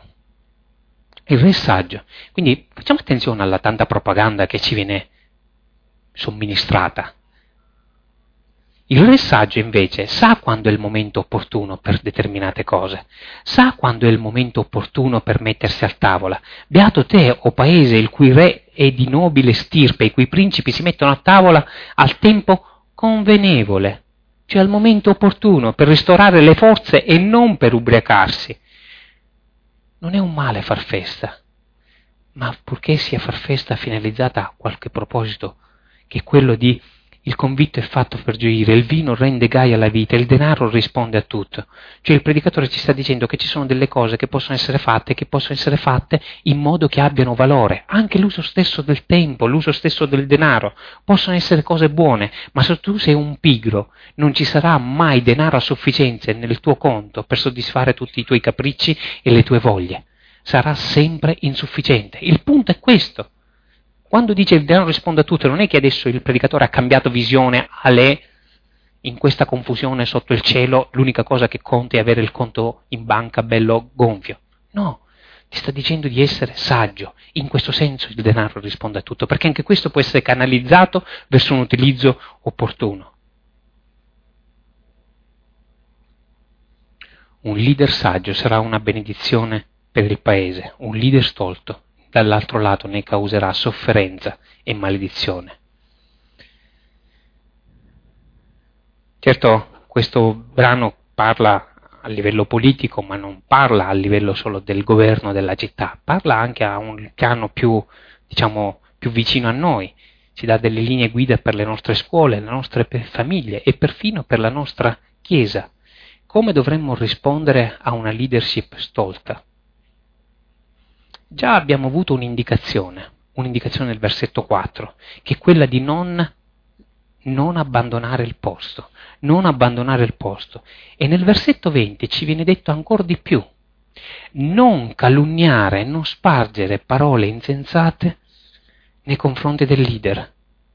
Quindi facciamo attenzione alla tanta propaganda che ci viene somministrata. Il re saggio invece sa quando è il momento opportuno per determinate cose, sa quando è il momento opportuno per mettersi a tavola. Beato te, o paese, il cui re è di nobile stirpe, i cui principi si mettono a tavola al tempo convenevole, cioè al momento opportuno, per ristorare le forze e non per ubriacarsi. Non è un male far festa, ma purché sia far festa finalizzata a qualche proposito, che è quello di il convitto è fatto per gioire, il vino rende gaia la vita, il denaro risponde a tutto. Cioè il predicatore ci sta dicendo che ci sono delle cose che possono essere fatte in modo che abbiano valore. Anche l'uso stesso del tempo, l'uso stesso del denaro, possono essere cose buone, ma se tu sei un pigro, non ci sarà mai denaro a sufficienza nel tuo conto per soddisfare tutti i tuoi capricci e le tue voglie. Sarà sempre insufficiente. Il punto è questo. Quando dice il denaro risponde a tutto, non è che adesso il predicatore ha cambiato visione in questa confusione sotto il cielo, l'unica cosa che conta è avere il conto in banca bello gonfio. No, ti sta dicendo di essere saggio. In questo senso il denaro risponde a tutto, perché anche questo può essere canalizzato verso un utilizzo opportuno. Un leader saggio sarà una benedizione per il paese, un leader stolto dall'altro lato ne causerà sofferenza e maledizione. Certo, questo brano parla a livello politico, ma non parla a livello solo del governo della città, parla anche a un piano più vicino a noi, ci dà delle linee guida per le nostre scuole, le nostre famiglie e perfino per la nostra Chiesa. Come dovremmo rispondere a una leadership stolta? Già abbiamo avuto un'indicazione nel versetto 4, che è quella di non abbandonare il posto, E nel versetto 20 ci viene detto ancora di più, non calunniare, non spargere parole insensate nei confronti del leader.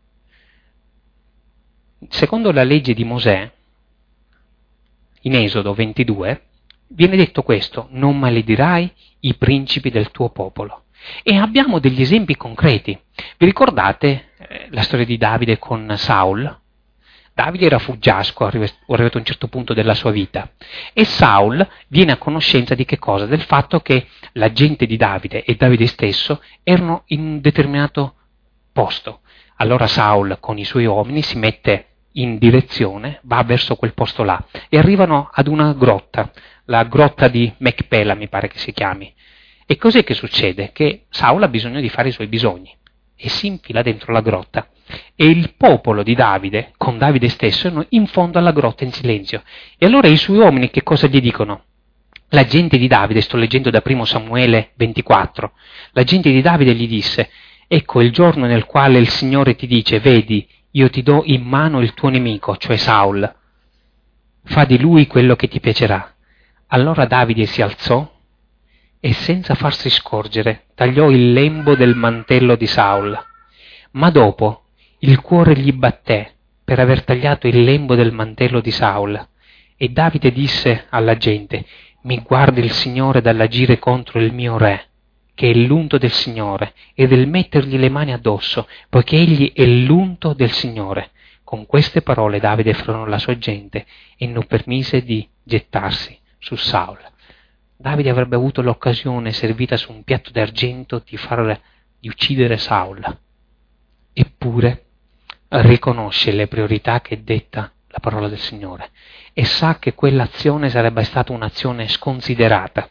Secondo la legge di Mosè, in Esodo 22, viene detto questo, non maledirai i principi del tuo popolo. E abbiamo degli esempi concreti. Vi ricordate la storia di Davide con Saul? Davide era fuggiasco, arrivato a un certo punto della sua vita. E Saul viene a conoscenza di che cosa? Del fatto che la gente di Davide e Davide stesso erano in un determinato posto. Allora Saul con i suoi uomini si mette in direzione, va verso quel posto là e arrivano ad una grotta, la grotta di Macpela mi pare che si chiami. E cos'è che succede? Che Saul ha bisogno di fare i suoi bisogni e si infila dentro la grotta. E il popolo di Davide, con Davide stesso, erano in fondo alla grotta in silenzio. E allora i suoi uomini che cosa gli dicono? La gente di Davide, sto leggendo da 1 Samuele 24, la gente di Davide gli disse, ecco il giorno nel quale il Signore ti dice, vedi, io ti do in mano il tuo nemico, cioè Saul, fa di lui quello che ti piacerà. Allora Davide si alzò e senza farsi scorgere tagliò il lembo del mantello di Saul. Ma dopo il cuore gli batté per aver tagliato il lembo del mantello di Saul. E Davide disse alla gente, mi guardi il Signore dall'agire contro il mio re, che è l'unto del Signore, e del mettergli le mani addosso, poiché egli è l'unto del Signore. Con queste parole Davide frenò la sua gente e non permise di gettarsi su Saul. Davide avrebbe avuto l'occasione servita su un piatto d'argento di uccidere Saul. Eppure riconosce le priorità che detta la parola del Signore e sa che quell'azione sarebbe stata un'azione sconsiderata.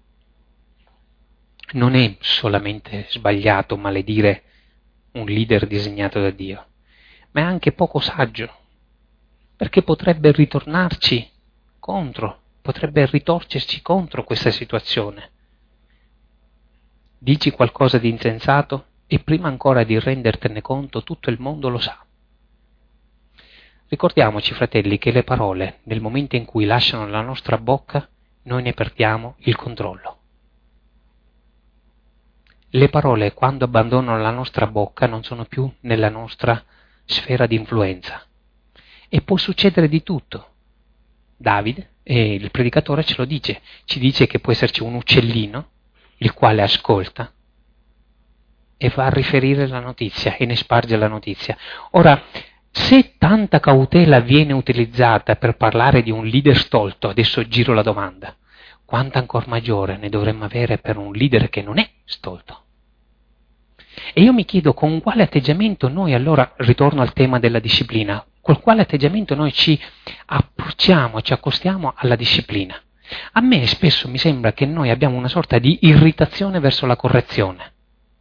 Non è solamente sbagliato maledire un leader disegnato da Dio, ma è anche poco saggio, perché potrebbe ritornarci contro, potrebbe ritorcerci contro questa situazione. Dici qualcosa di insensato e prima ancora di rendertene conto tutto il mondo lo sa. Ricordiamoci, fratelli, che le parole, nel momento in cui lasciano la nostra bocca, noi ne perdiamo il controllo. Le parole, quando abbandonano la nostra bocca, non sono più nella nostra sfera di influenza. E può succedere di tutto. Davide, e il predicatore ce lo dice, ci dice che può esserci un uccellino, il quale ascolta e va a riferire la notizia e ne sparge la notizia. Ora, Se tanta cautela viene utilizzata per parlare di un leader stolto, adesso giro la domanda, quanta ancora maggiore ne dovremmo avere per un leader che non è stolto? E io mi chiedo con quale atteggiamento noi, allora ritorno al tema della disciplina, con quale atteggiamento noi ci approcciamo, ci accostiamo alla disciplina. A me spesso mi sembra che noi abbiamo una sorta di irritazione verso la correzione.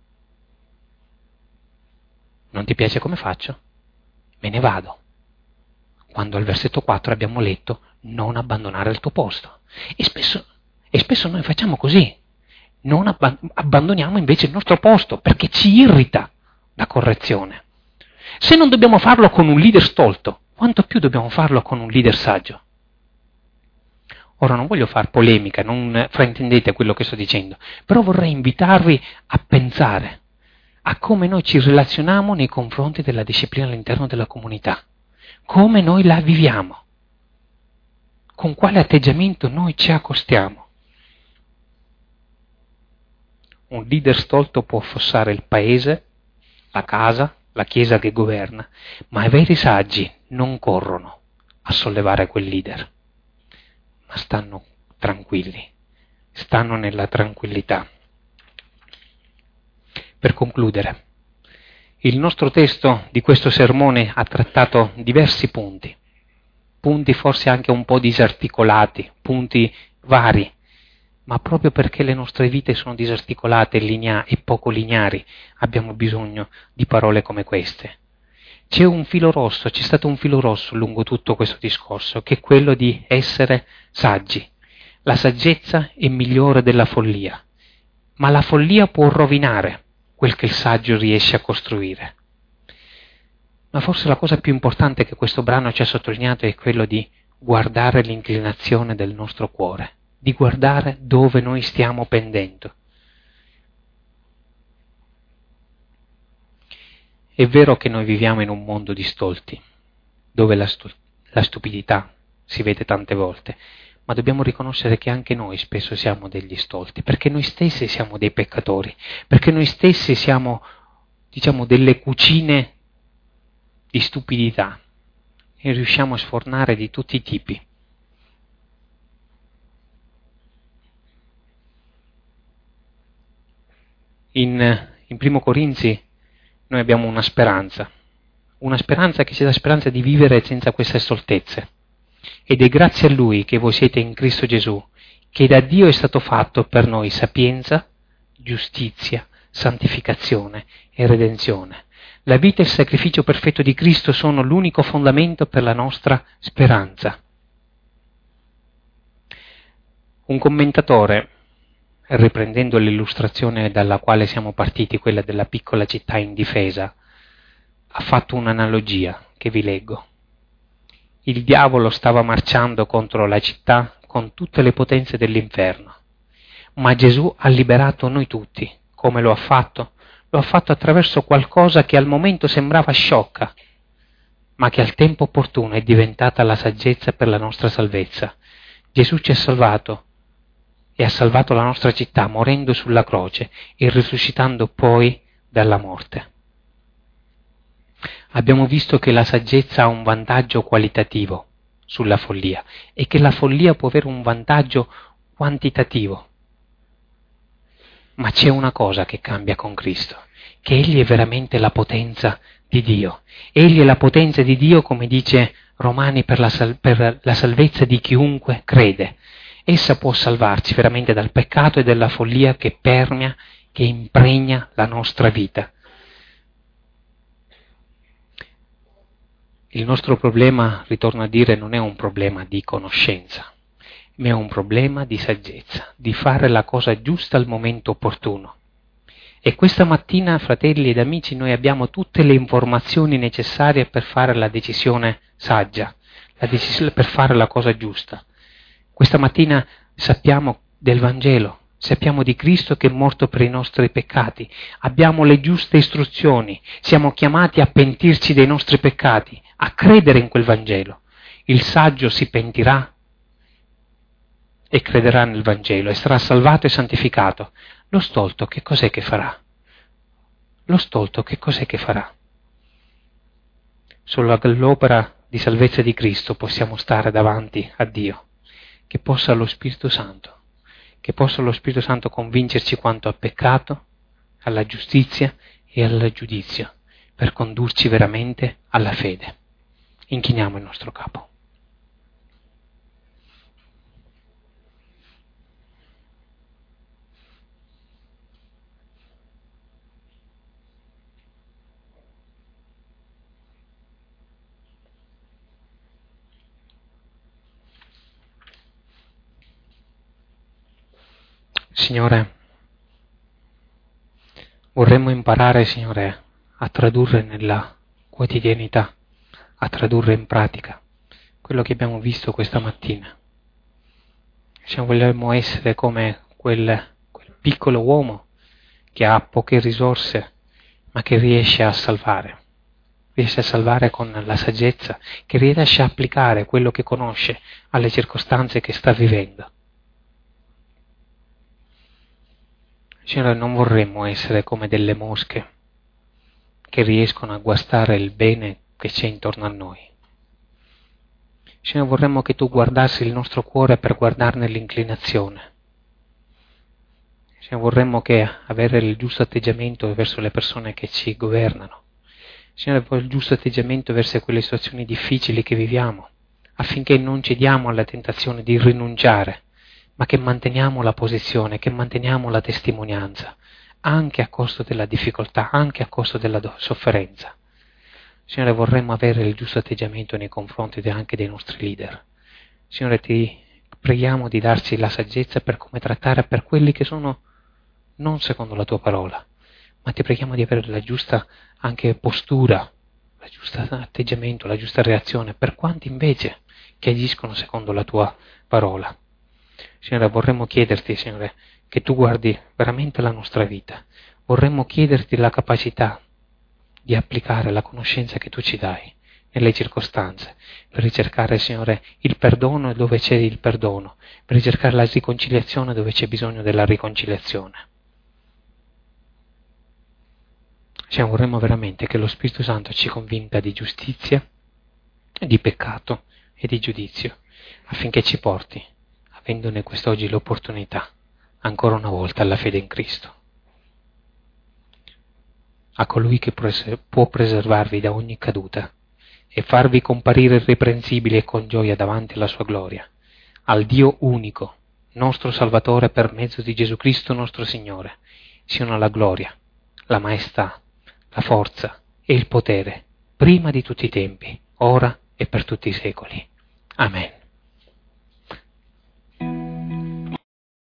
Non ti piace come faccio? Me ne vado. Quando al versetto 4 abbiamo letto non abbandonare il tuo posto. E spesso noi facciamo così. Non abbandoniamo invece il nostro posto perché ci irrita la correzione. Se non dobbiamo farlo con un leader stolto, quanto più dobbiamo farlo con un leader saggio? Ora non voglio fare polemica, non fraintendete quello che sto dicendo, però vorrei invitarvi a pensare a come noi ci relazioniamo nei confronti della disciplina all'interno della comunità, come noi la viviamo, con quale atteggiamento noi ci accostiamo. Un leader stolto può affossare il paese, la casa, la chiesa che governa, ma i veri saggi non corrono a sollevare quel leader, ma stanno tranquilli, stanno nella tranquillità. Per concludere, il nostro testo di questo sermone ha trattato diversi punti forse anche un po' disarticolati, punti vari, ma proprio perché le nostre vite sono disarticolate e poco lineari, abbiamo bisogno di parole come queste. C'è stato un filo rosso lungo tutto questo discorso, che è quello di essere saggi. La saggezza è migliore della follia, ma la follia può rovinare quel che il saggio riesce a costruire. Ma forse la cosa più importante che questo brano ci ha sottolineato è quello di guardare l'inclinazione del nostro cuore, di guardare dove noi stiamo pendendo. È vero che noi viviamo in un mondo di stolti, dove la stupidità si vede tante volte, ma dobbiamo riconoscere che anche noi spesso siamo degli stolti, perché noi stessi siamo dei peccatori, perché noi stessi siamo, delle cucine di stupidità e riusciamo a sfornare di tutti i tipi. In 1 Corinzi noi abbiamo una speranza che sia la speranza di vivere senza queste stoltezze. Ed è grazie a Lui che voi siete in Cristo Gesù, che da Dio è stato fatto per noi sapienza, giustizia, santificazione e redenzione. La vita e il sacrificio perfetto di Cristo sono l'unico fondamento per la nostra speranza. Un commentatore, riprendendo l'illustrazione dalla quale siamo partiti, quella della piccola città indifesa, ha fatto un'analogia che vi leggo. Il diavolo stava marciando contro la città con tutte le potenze dell'inferno, ma Gesù ha liberato noi tutti. Come lo ha fatto? Lo ha fatto attraverso qualcosa che al momento sembrava sciocca, ma che al tempo opportuno è diventata la saggezza per la nostra salvezza. Gesù ci ha salvato e ha salvato la nostra città morendo sulla croce e risuscitando poi dalla morte. Abbiamo visto che la saggezza ha un vantaggio qualitativo sulla follia e che la follia può avere un vantaggio quantitativo. Ma c'è una cosa che cambia con Cristo, che Egli è veramente la potenza di Dio. Egli è la potenza di Dio, come dice Romani, per la salvezza di chiunque crede. Essa può salvarci veramente dal peccato e dalla follia che permea, che impregna la nostra vita. Il nostro problema, ritorno a dire, non è un problema di conoscenza, ma è un problema di saggezza, di fare la cosa giusta al momento opportuno. E questa mattina, fratelli ed amici, noi abbiamo tutte le informazioni necessarie per fare la decisione saggia, per fare la cosa giusta. Questa mattina sappiamo del Vangelo, sappiamo di Cristo che è morto per i nostri peccati, abbiamo le giuste istruzioni, siamo chiamati a pentirci dei nostri peccati, a credere in quel Vangelo. Il saggio si pentirà e crederà nel Vangelo e sarà salvato e santificato. Lo stolto che cos'è che farà? Lo stolto che cos'è che farà? Solo all'opera di salvezza di Cristo possiamo stare davanti a Dio. Che possa lo Spirito Santo convincerci quanto al peccato, alla giustizia e al giudizio, per condurci veramente alla fede. Inchiniamo il nostro capo. Signore, vorremmo imparare, Signore, a tradurre nella quotidianità, a tradurre in pratica quello che abbiamo visto questa mattina. Vogliamo essere come quel piccolo uomo che ha poche risorse, ma che riesce a salvare con la saggezza, che riesce a applicare quello che conosce alle circostanze che sta vivendo. Signore, non vorremmo essere come delle mosche che riescono a guastare il bene che c'è intorno a noi. Signore, vorremmo che tu guardassi il nostro cuore per guardarne l'inclinazione. Signore, vorremmo che avere il giusto atteggiamento verso le persone che ci governano. Signore, il giusto atteggiamento verso quelle situazioni difficili che viviamo, affinché non cediamo alla tentazione di rinunciare, ma che manteniamo la posizione, che manteniamo la testimonianza, anche a costo della difficoltà, anche a costo della sofferenza. Signore, vorremmo avere il giusto atteggiamento nei confronti anche dei nostri leader. Signore, ti preghiamo di darci la saggezza per come trattare per quelli che sono non secondo la tua parola, ma ti preghiamo di avere la giusta anche postura, il giusto atteggiamento, la giusta reazione per quanti invece che agiscono secondo la tua parola. Signore, vorremmo chiederti, Signore, che tu guardi veramente la nostra vita. Vorremmo chiederti la capacità di applicare la conoscenza che tu ci dai nelle circostanze, per ricercare, Signore, il perdono dove c'è il perdono, per ricercare la riconciliazione dove c'è bisogno della riconciliazione. Signore, vorremmo veramente che lo Spirito Santo ci convinca di giustizia, di peccato e di giudizio, affinché ci porti, avendone quest'oggi l'opportunità, ancora una volta alla fede in Cristo. A colui che può preservarvi da ogni caduta e farvi comparire irreprensibili e con gioia davanti alla sua gloria, al Dio unico, nostro Salvatore per mezzo di Gesù Cristo nostro Signore, siano la gloria, la maestà, la forza e il potere, prima di tutti i tempi, ora e per tutti i secoli. Amen.